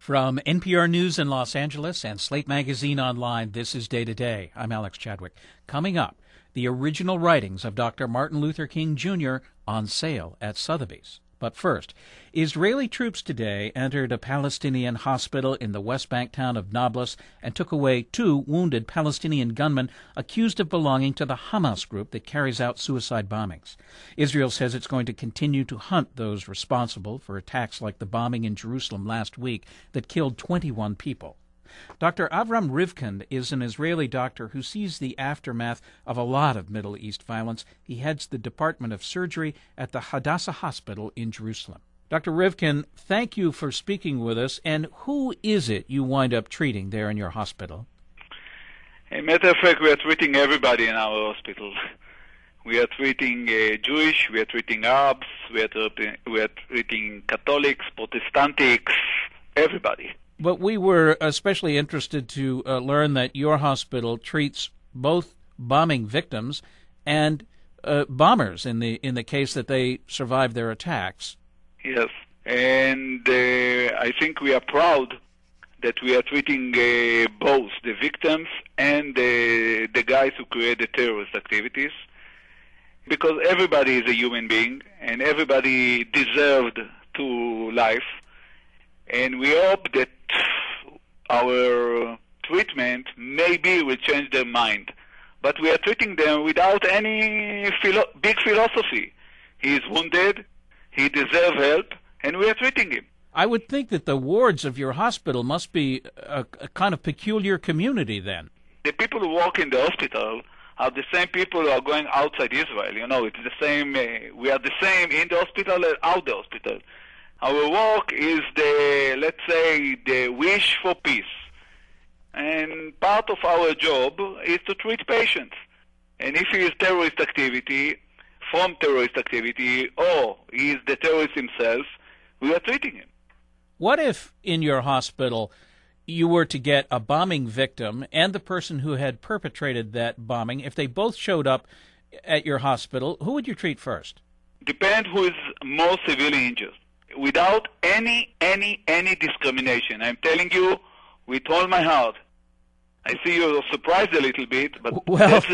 From NPR News in Los Angeles and Slate Magazine Online, this is Day to Day. I'm Alex Chadwick. Coming up, the original writings of Dr. Martin Luther King Jr. on sale at Sotheby's. But first, Israeli troops today entered a Palestinian hospital in the West Bank town of Nablus and took away 2 wounded Palestinian gunmen accused of belonging to the Hamas group that carries out suicide bombings. Israel says it's going to continue to hunt those responsible for attacks like the bombing in Jerusalem last week that killed 21 people. Dr. Avram Rivkin is an Israeli doctor who sees the aftermath of a lot of Middle East violence. He heads the Department of Surgery at the Hadassah Hospital in Jerusalem. Dr. Rivkin, thank you for speaking with us. And who is it you wind up treating there in your hospital? As a matter of fact, we are treating everybody in our hospital. We are treating Jewish, we are treating Arabs, we are treating Catholics, Protestants, everybody. But we were especially interested to learn that your hospital treats both bombing victims and bombers in the case that they survive their attacks. Yes, and I think we are proud that we are treating both the victims and the guys who create the terrorist activities, because everybody is a human being and everybody deserved to life. And we hope that our treatment maybe will change their mind. But we are treating them without any big philosophy. He is wounded, he deserves help, and we are treating him. I would think that the wards of your hospital must be a kind of peculiar community then. The people who work in the hospital are the same people who are going outside Israel. You know, it's the same. We are the same in the hospital and out the hospital. Our work is let's say, the wish for peace. And part of our job is to treat patients. And if he is terrorist activity, from terrorist activity, or he is the terrorist himself, we are treating him. What if in your hospital you were to get a bombing victim and the person who had perpetrated that bombing, if they both showed up at your hospital, who would you treat first? Depends who is more severely injured. Without any discrimination. I'm telling you with all my heart. I see you're surprised a little bit, but that's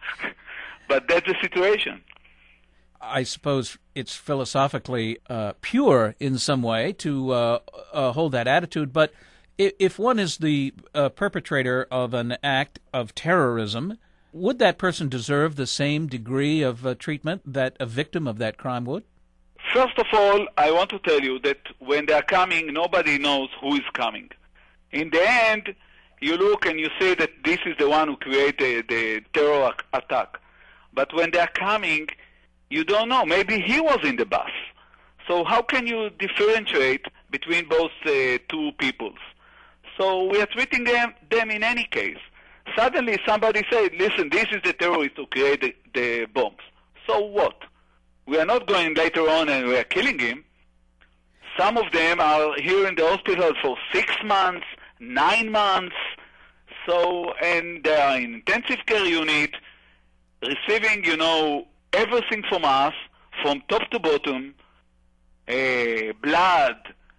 the situation. I suppose it's philosophically pure in some way to hold that attitude, but if one is the perpetrator of an act of terrorism, would that person deserve the same degree of treatment that a victim of that crime would? First of all, I want to tell you that when they are coming, nobody knows who is coming. In the end, you look and you say that this is the one who created the terror attack. But when they are coming, you don't know. Maybe he was in the bus. So how can you differentiate between both 2 peoples? So we are treating them in any case. Suddenly somebody said, listen, this is the terrorist who created the bombs. So what? We are not going later on and we are killing him. Some of them are here in the hospital for 6 months, 9 months, and they are in intensive care unit, receiving, everything from us, from top to bottom, blood,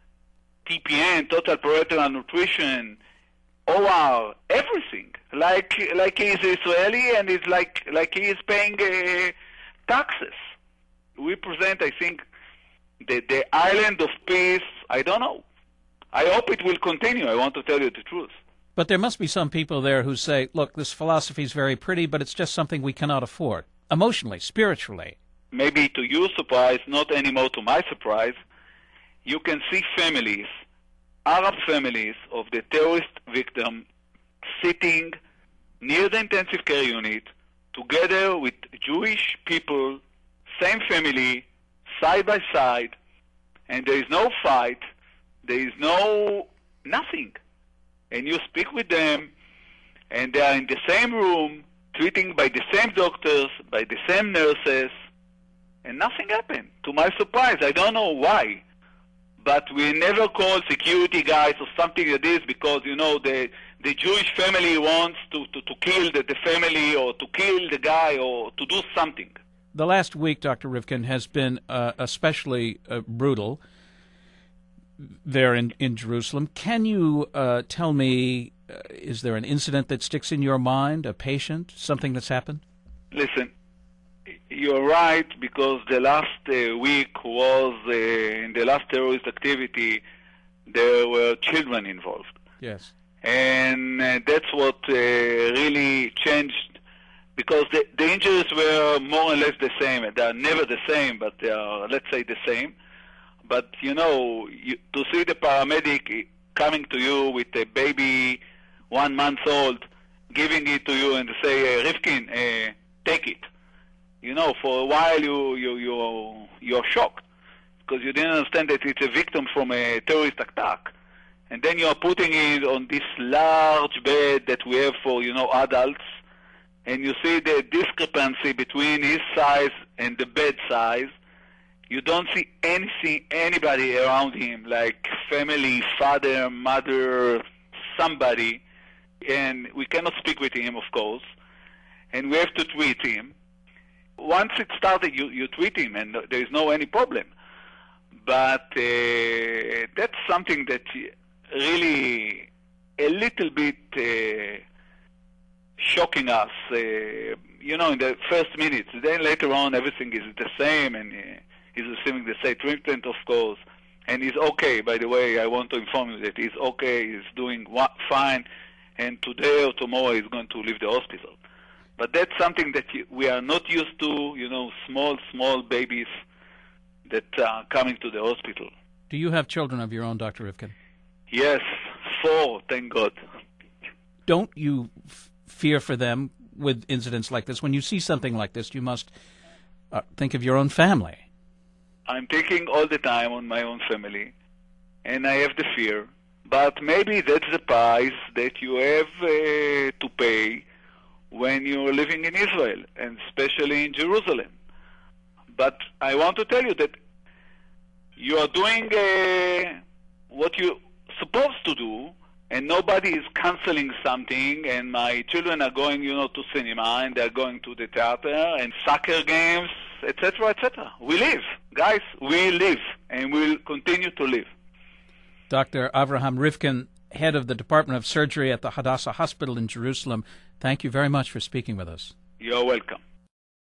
TPN, total parenteral nutrition, OR, everything. Like he is Israeli and it's like he is paying taxes. We present, I think, the island of peace. I don't know. I hope it will continue. I want to tell you the truth. But there must be some people there who say, look, this philosophy is very pretty, but it's just something we cannot afford, emotionally, spiritually. Maybe to your surprise, not anymore to my surprise, you can see families, Arab families of the terrorist victim sitting near the intensive care unit together with Jewish people, same family, side by side, and there is no fight, there is nothing. And you speak with them, and they are in the same room, treating by the same doctors, by the same nurses, and nothing happened. To my surprise, I don't know why. But we never call security guys or something like this because, the Jewish family wants to kill the family or to kill the guy or to do something. The last week, Dr. Rivkin, has been especially brutal. there in Jerusalem. Can you tell me, is there an incident that sticks in your mind, a patient, something that's happened? Listen, you're right, because the last week was, in the last terrorist activity, there were children involved. Yes. And that's what really changed, because the injuries were more or less the same. They are never the same, but they are, let's say, the same. But, to see the paramedic coming to you with a baby 1 month old, giving it to you and say, Rifkin, take it. For a while you're shocked, because you didn't understand that it's a victim from a terrorist attack. And then you are putting it on this large bed that we have for, adults, and you see the discrepancy between his size and the bed size. You don't see anybody around him, like family, father, mother, somebody, and we cannot speak with him, of course, and we have to treat him. Once it started, you treat him, and there is no any problem. But that's something that really a little bit shocking us, in the first minutes. Then later on, everything is the same, and he's receiving the same treatment, of course. And he's okay, by the way. I want to inform you that he's okay, he's doing fine, and today or tomorrow he's going to leave the hospital. But that's something that we are not used to, small babies that are coming to the hospital. Do you have children of your own, Dr. Rifkin? Yes, 4, thank God. Don't you fear for them with incidents like this? When you see something like this, you must think of your own family. I'm thinking all the time on my own family, and I have the fear. But maybe that's the price that you have to pay when you're living in Israel, and especially in Jerusalem. But I want to tell you that you are doing what you're supposed to do, and nobody is canceling something, and my children are going, to cinema, and they're going to the theater, and soccer games, etc., etc. We live. Guys, we live, and we'll continue to live. Dr. Avraham Rifkin, head of the Department of Surgery at the Hadassah Hospital in Jerusalem, thank you very much for speaking with us. You're welcome.